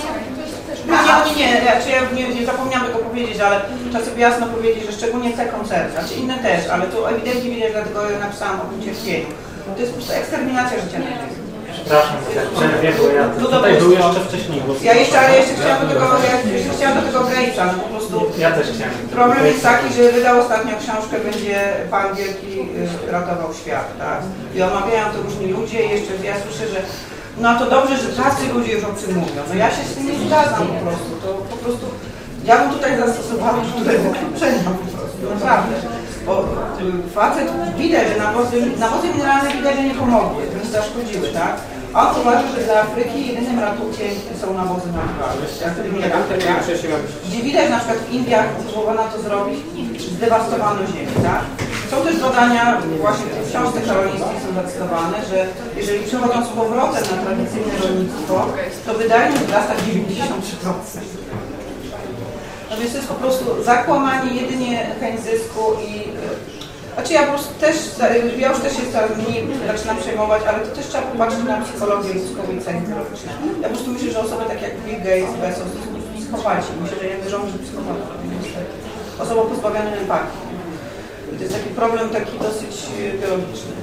nie zapomniałam tego powiedzieć, ale trzeba sobie jasno powiedzieć, że szczególnie te koncerty, znaczy inne też, ale tu ewidentnie widać, dlatego ja napisałam o tym cierpieniu. To jest po prostu eksterminacja życia ludzkiego. Przepraszam, przerwie, bo ja tutaj był jeszcze wcześniej. Ja jeszcze chciałam do tego Gatesa, no po prostu. Ja też chciałem. Problem jest taki, że wydał ostatnio książkę, będzie Pan Wielki ratował świat, tak? I omawiają to różni ludzie i jeszcze ja słyszę, że no to dobrze, że tacy ludzie już o tym mówią. No ja się z tym nie zgadzam po prostu. Ja bym tutaj zastosowała którego wykluczenia po prostu, naprawdę. Bo facet widać, że nawozy mineralne widać, że nie pomogły, że zaszkodziły, tak? A on uważa, że dla Afryki jedynym ratunkiem są nawozy naturalne. Gdzie widać, na przykład w Indiach próbowano to zrobić, zdewastowano ziemię, tak? Są też badania, właśnie w książce karolińskiej są zacytowane, że jeżeli przechodzą z powrotem na tradycyjne rolnictwo, to wydajność wzrasta 93%. No więc to jest po prostu zakłamanie jedynie chęć zysku i... Znaczy ja po prostu też, ja już też się coraz mniej zaczynam przejmować, ale to też trzeba popatrzeć na psychologię ludzką i ceny ekologiczne. Ja po prostu myślę, że osoby takie jak Bill Gates, Bezos, to są psychopaci. Myślę, że jakby rząd psychopatów. Osobą pozbawioną empatii. To jest taki problem taki dosyć biologiczny.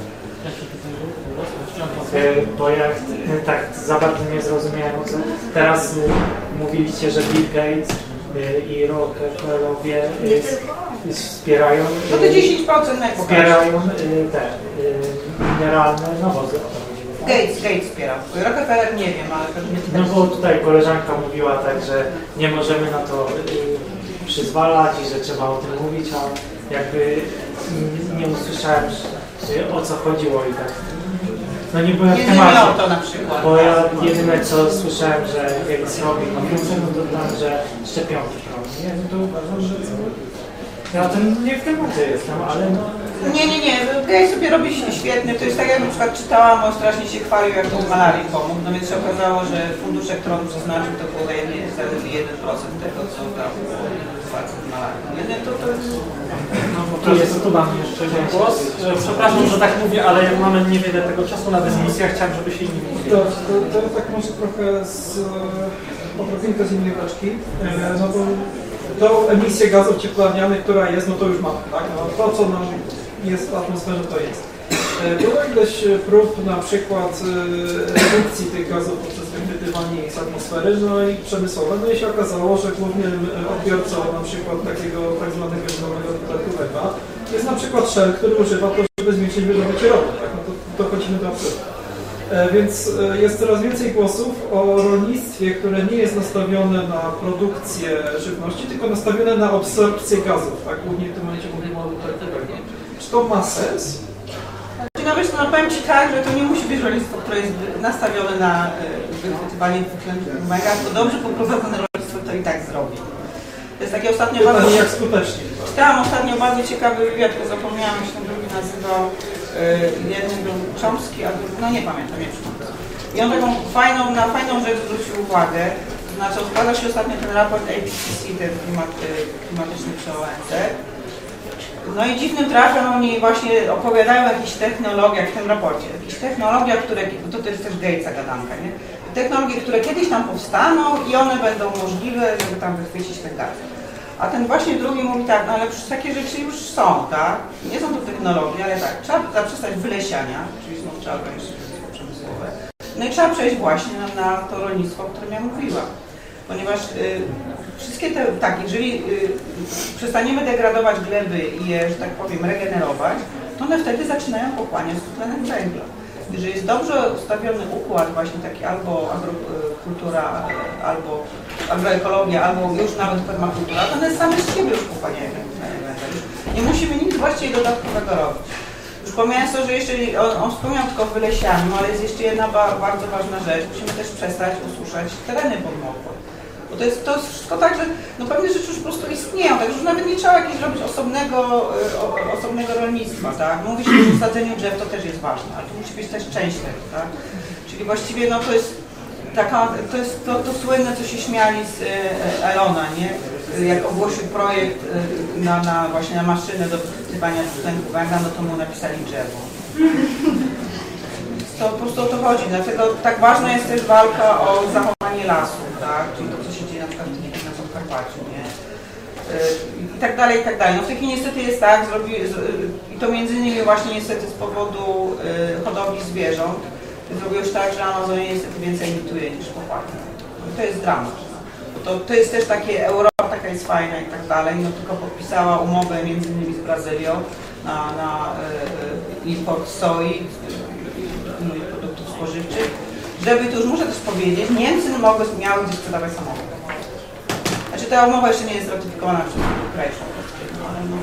Bo ja tak za bardzo nie zrozumiałem, co teraz mówiliście, że Bill Gates i Rockefellerowie wspierają, no to 10% wspierają te mineralne nawozy. Gates wspiera. Rockefeller nie wiem, ale pewnie... No bo tutaj koleżanka mówiła tak, że nie możemy na to przyzwalać i że trzeba o tym mówić, a jakby nie usłyszałem o co chodziło i tak. No nie byłem w temacie, to na przykład. bo ja jedyne co słyszałem, że Gates robi komputer, no to tam, że szczepionki robi. Nie, no to uważam, że ja nie w temacie jestem, ale no... Nie. Gates sobie robi świetny. To jest tak, jak na przykład czytałam, on strasznie się chwalił, jak mu malarii pomógł. No więc się okazało, że fundusze, które on przeznaczył, to było zaledwie 1% tego, co tam było z malarii. To jest... No bo to jest tu mam jeszcze głos. Przepraszam, że tak mówię, ale jak mamy niewiele tego czasu na dyskusję, chciałem, żeby się inni mówili. To tak może trochę odrobinkę z innej beczki. No bo tą emisję gazów cieplarnianych, która jest, no to już mamy, tak? No, to, co nam jest w atmosferze, to jest. Było ileś prób na przykład redukcji tych gazów poprzez wychwytywanie z atmosfery, no i przemysłowe, no i się okazało, że głównym odbiorcą na przykład takiego tak zwanego zielonego dwutlenku węgla jest na przykład Shell, który używa to, żeby zmniejszyć wydobycie ropy, tak? No to dochodzimy do absurdu. Więc jest coraz więcej głosów o rolnictwie, które nie jest nastawione na produkcję żywności, tylko nastawione na absorpcję gazów, tak? Głównie w tym momencie mówimy o dwutlenku węgla. Czy to ma sens? No powiem Ci tak, że to nie musi być rolnictwo, które jest nastawione na wychwytywanie dwutlenku węgla, to dobrze poprowadzone rolnictwo to i tak zrobi. To jest takie ostatnio bardzo... jak skutecznie. Czytałam ostatnio bardzo ciekawy wywiad, bo zapomniałam, jak się ten drugi nazywał. Jeden był Chomsky, a drugi, no nie pamiętam, nie przypomnę. I on taką fajną rzecz zwrócił uwagę, to znaczy odkładał się ostatnio ten raport IPCC, ten klimatyczny przy ONZ. No i dziwnym trafem oni właśnie opowiadają o jakichś technologiach w tym raporcie. Jakichś technologiach, które, to jest też Gatesa gadanka, nie? Technologie, które kiedyś tam powstaną i one będą możliwe, żeby tam wychwycić te gazy. A ten właśnie drugi mówi tak, no ale przecież takie rzeczy już są, tak? Nie są to technologie, ale tak, trzeba zaprzestać wylesiania, czyli znów trzeba ograniczyć rolnictwo przemysłowe. No i trzeba przejść właśnie na to rolnictwo, o którym ja mówiłam. Ponieważ wszystkie te, tak, jeżeli przestaniemy degradować gleby i je, że tak powiem, regenerować, to one wtedy zaczynają pochłaniać dwutlenek węgla. Jeżeli jest dobrze ustawiony układ, właśnie taki albo agrokultura, albo agroekologia, albo już nawet permakultura, to one same z siebie już pochłaniają dwutlenek węgla. Już Nie musimy nic właściwie dodatkowego robić. Już pomijając to, że jeszcze on wspomniał tylko o wylesianiu, ale jest jeszcze jedna bardzo ważna rzecz. Musimy też przestać ususzać tereny podmokłe. Bo to jest wszystko tak, że no pewne rzeczy już po prostu istnieją, także już nawet nie trzeba jakiegoś robić osobnego rolnictwa, tak? Mówi się, że sadzeniu drzew to też jest ważne, ale to musi być też część tego, tak? Czyli właściwie no to jest to słynne, co się śmiali z Elona, nie? Jak ogłosił projekt właśnie na maszynę do wysypania dwutlenku węgla, no to mu napisali drzewo. To po prostu o to chodzi, dlatego tak ważna jest też walka o zachowanie lasu, tak? Czyli to, co się dzieje na przykład na Podkarpaciu, nie? I tak dalej, i tak dalej. No w tej chwili niestety jest tak, i to między innymi właśnie niestety z powodu hodowli zwierząt, zrobiło się tak, że Amazonia niestety więcej emituje niż popłaca. No to jest dramat. To jest też takie, Europa taka jest fajna i tak dalej, no tylko podpisała umowę między innymi z Brazylią na import soi i innych produktów spożywczych, żeby, to już muszę też powiedzieć, Niemcy miały gdzieś sprzedawać samochód. Znaczy ta umowa jeszcze nie jest ratyfikowana przez kraj członkowski, ale no.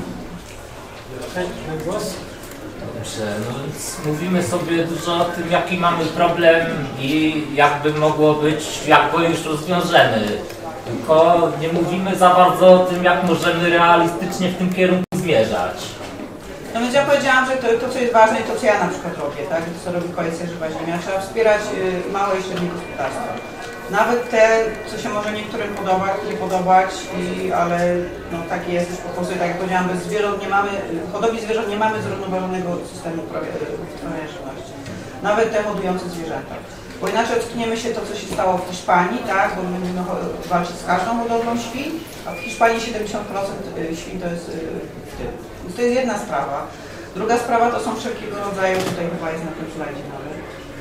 Dobrze, no więc mówimy sobie dużo o tym, jaki mamy problem i jakby mogło być, jak go już rozwiążemy. Tylko nie mówimy za bardzo o tym, jak możemy realistycznie w tym kierunku zmierzać. No więc ja powiedziałam, że to co jest ważne i to co ja na przykład robię, tak? To co robi Koalicja Żywa Ziemia, trzeba wspierać małe i średnie gospodarstwa. Nawet te, co się może niektórym nie podobać, ale no takie jest już po prostu, tak jak powiedziałam, bez zwierząt nie mamy, hodowli zwierząt nie mamy zrównoważonego systemu uprawiania żywności. Nawet te hodujące zwierzęta. Bo inaczej ockniemy się to, co się stało w Hiszpanii, tak? Bo będziemy walczyć z każdą hodowlą świń, a w Hiszpanii 70% świń to jest w tym. Więc to jest jedna sprawa. Druga sprawa to są wszelkiego rodzaju, tutaj chyba jest na tym slajdzie nawet.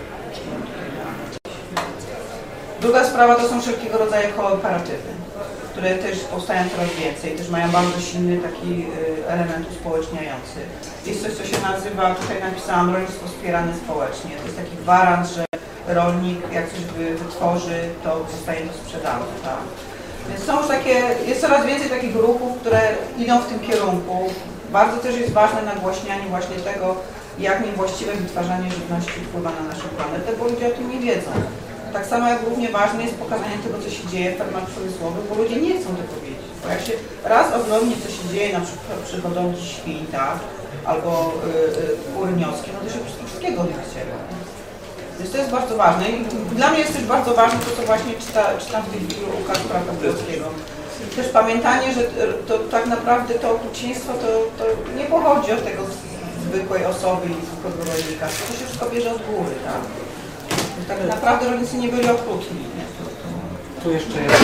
Druga sprawa to są wszelkiego rodzaju kooperatywy, które też powstają coraz więcej, też mają bardzo silny taki element uspołeczniający. Jest coś, co się nazywa, tutaj napisałam, rolnictwo wspierane społecznie. To jest taki gwarant, że rolnik jak coś wytworzy, to zostaje to sprzedane. Tak? Więc są już jest coraz więcej takich ruchów, które idą w tym kierunku. Bardzo też jest ważne nagłaśnianie właśnie tego, jak niewłaściwe wytwarzanie żywności wpływa na naszą planetę, bo ludzie o tym nie wiedzą. Tak samo jak równie ważne jest pokazanie tego, co się dzieje w fermach przemysłowych, bo ludzie nie chcą tego wiedzieć. Bo jak się raz oglądnie, co się dzieje na przykład przy hodowli świń, tak, albo kur nioskie, no to się wszystkiego nie chcieli. Więc to jest bardzo ważne. I dla mnie jest też bardzo ważne to, co właśnie czytam w tej chwili Łukasz Prawa Polskiego. Też pamiętanie, że to tak naprawdę to okrucieństwo to nie pochodzi od tego zwykłej osoby i zwykłego rolnika. To się wszystko bierze od góry, tak? Tak naprawdę rolnicy nie byli okrutni. Tu jeszcze jest.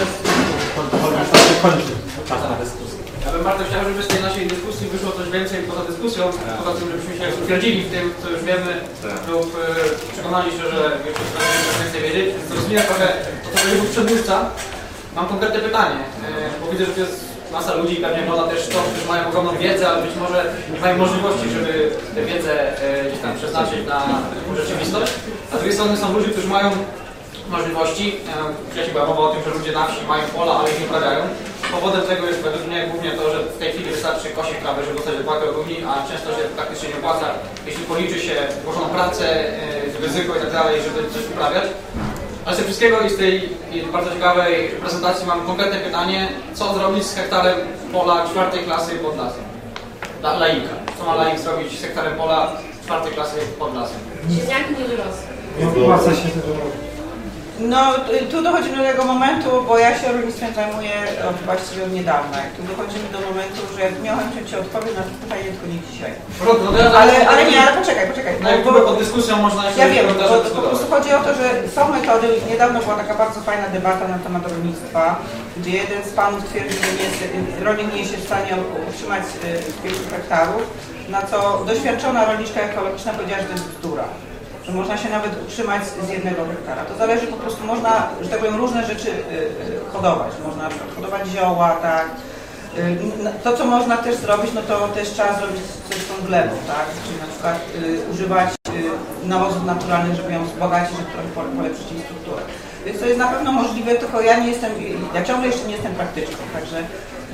Czas na dyskusję. Ja bym bardzo chciał, żeby z tej naszej dyskusji wyszło coś więcej poza dyskusją, poza tym, żebyśmy się utwierdzili w tym, co już wiemy, lub przekonali się, że jeszcze coś więcej wiedzieć. Więc rozwinę trochę to, co powiedział przedmówca. Mam konkretne pytanie, bo widzę, że to jest masa ludzi, pewnie można też to, którzy mają ogromną wiedzę, ale być może nie mają możliwości, żeby tę wiedzę gdzieś tam przeznaczyć na rzeczywistość. A z drugiej strony są ludzie, którzy mają możliwości. Wcześniej była mowa o tym, że ludzie na wsi mają pola, ale ich nie uprawiają. Powodem tego jest według mnie głównie to, że w tej chwili wystarczy kosić trawę, żeby dostać dopłatę od Unii, a często się praktycznie nie opłaca, jeśli policzy się włożoną pracę, ryzyko i tak dalej, żeby coś uprawiać. Ale z tego wszystkiego i z tej bardzo ciekawej prezentacji mam konkretne pytanie, co zrobić z hektarem pola 4. klasy pod lasem? Dla laika. Co ma laik zrobić z hektarem pola 4. klasy pod lasem? Ziemniaki nie wyrosły. Nie opłaca się tego. No, tu dochodzimy do tego momentu, bo ja się rolnictwem zajmuję właściwie od niedawna. Tu dochodzimy do momentu, że jak miałem Cię odpowiedź na to pytanie, tylko nie dzisiaj. Ale nie, ale poczekaj. Bo pod dyskusją można się... Ja wiem, bo po prostu chodzi o to, że są metody, niedawno była taka bardzo fajna debata na temat rolnictwa, gdzie jeden z panów twierdzi, że rolnik nie jest w stanie utrzymać 5 hektarów, na co doświadczona rolniczka ekologiczna powiedziała, że to jest bzdura. Że można się nawet utrzymać z 1 hektara. To zależy po prostu, można, że tak powiem, różne rzeczy hodować. Można hodować zioła, tak. To, co można też zrobić, no to też trzeba zrobić coś z tą glebą, tak. Czyli na przykład używać nawozów naturalnych, żeby ją wzbogacić, żeby trochę polepszyć jej strukturę. Więc to jest na pewno możliwe, tylko ja ciągle jeszcze nie jestem praktyczką, także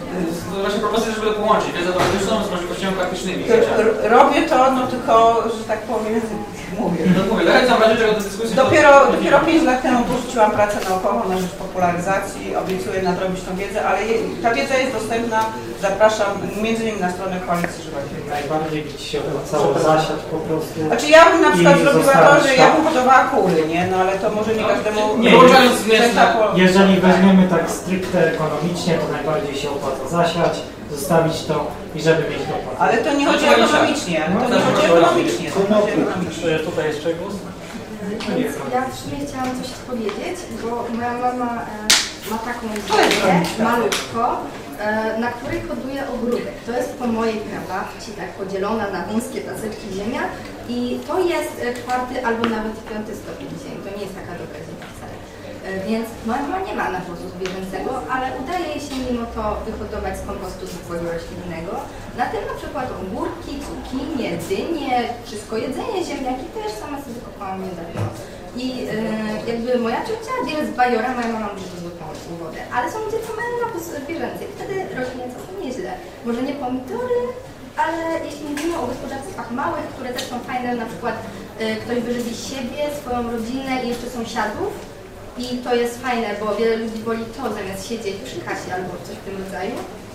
To właśnie propozycja, żeby to połączyć, wiedzę teoretyczną z możliwościami praktycznymi. Robię to, no tylko, że tak powiem, mówię. No mówię, zachęcam raczej do dyskusji. Dopiero 5 lat temu porzuciłam pracę naukową na rzecz popularyzacji, obiecuję nadrobić tą wiedzę, ale ta wiedza jest dostępna, zapraszam między innymi na stronę Koalicji Żywowej. Najbardziej by ci się opłacało zasiać po prostu. Znaczy ja bym na przykład I zrobiła to, zostawić że ja bym hodowała kury, nie? No ale to może nie każdemu... Nie, wyłączając zwierzęta. Jeżeli weźmiemy tak stricte ekonomicznie, to najbardziej się opłaca zasiać, zostawić to i żeby mieć dopłat. Ale to nie chodzi ekonomicznie, ale to nie chodzi ekonomicznie. To chodzi ekonomicznie. Tutaj jeszcze głos? Więc ja w sumie chciałam coś powiedzieć, bo moja mama ma taką ziemię, malutko, na której hoduje ogródek. To jest po mojej krawatci, tak podzielona na wąskie paseczki ziemia i to jest 4. albo nawet 5. stopień ziemi. To nie jest taka dobra ziemia wcale. Więc moja mama nie ma nawozu zwierzęcego, ale udaje jej się mimo to wyhodować z kompostu zwykłego roślinnego. Na tym na przykład ogórki, cukinie, dynie, wszystko jedzenie, ziemniaki też sama sobie kopałam niedawno. I jakby moja ciocia bierze z bajora, moja mama mówi, że zwykłą wodę, ale są ludzie, co mają nawóz zwierzęcy i wtedy rośnie całkiem nieźle. Może nie pomidory, ale jeśli mówimy o gospodarstwach małych, które też są fajne, na przykład ktoś wyżywi siebie, swoją rodzinę i jeszcze sąsiadów, i to jest fajne, bo wiele ludzi woli to zamiast siedzieć przy kasie albo coś w tym rodzaju,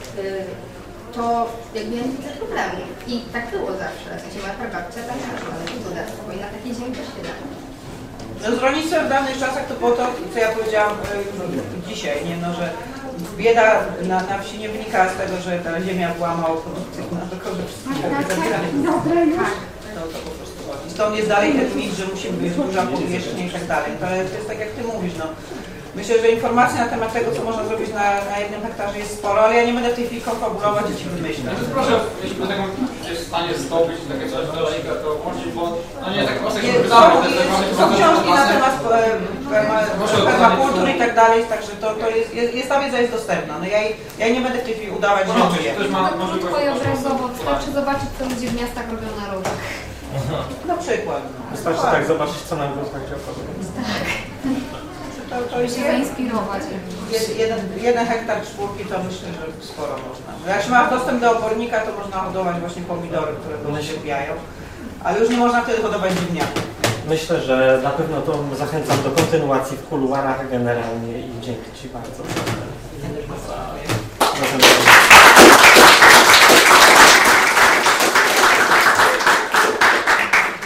to jakby ja nie widzę problemu. I tak było zawsze. W sensie moja prababcia tam miała gospodarstwo i na takiej ziemi też się da. No z rolnictwem w dawnych czasach to było to, co ja powiedziałam dzisiaj, nie? No, że bieda na wsi nie wynikała z tego, że ta ziemia była mało produktywna, tylko że wszystko było zabierane. To po prostu chodzi. Stąd jest dalej ten mit, że musi być duża powierzchnia i tak dalej. To jest tak jak ty mówisz, no. Myślę, że informacji na temat tego, co można zrobić na 1 hektarze jest sporo, ale ja nie będę w tej chwili konfabulować i ci wymyślać. Proszę, jeśli by taką jest w stanie zdobyć takie coś do rolnika, to łączyć, bo no nie tak proste, jak Są książki na temat permakultury i tak dalej, także to jest ta wiedza jest dostępna. No ja nie będę w tej chwili udawać, że nie wiem. Krótko i obrazowo, wystarczy zobaczyć, co ludzie w miastach robią na rodach. Na przykład. Wystarczy tak zobaczyć, co nam rozmawiać o To jest Się zainspirować. 1 hektar czwórki, to myślę, że sporo można. Jak się ma dostęp do obornika, to można hodować właśnie pomidory, które go zasiębiają, ale już nie można wtedy hodować ziemniaków. Myślę, że na pewno to zachęcam do kontynuacji w kuluarach generalnie i dzięki Ci bardzo.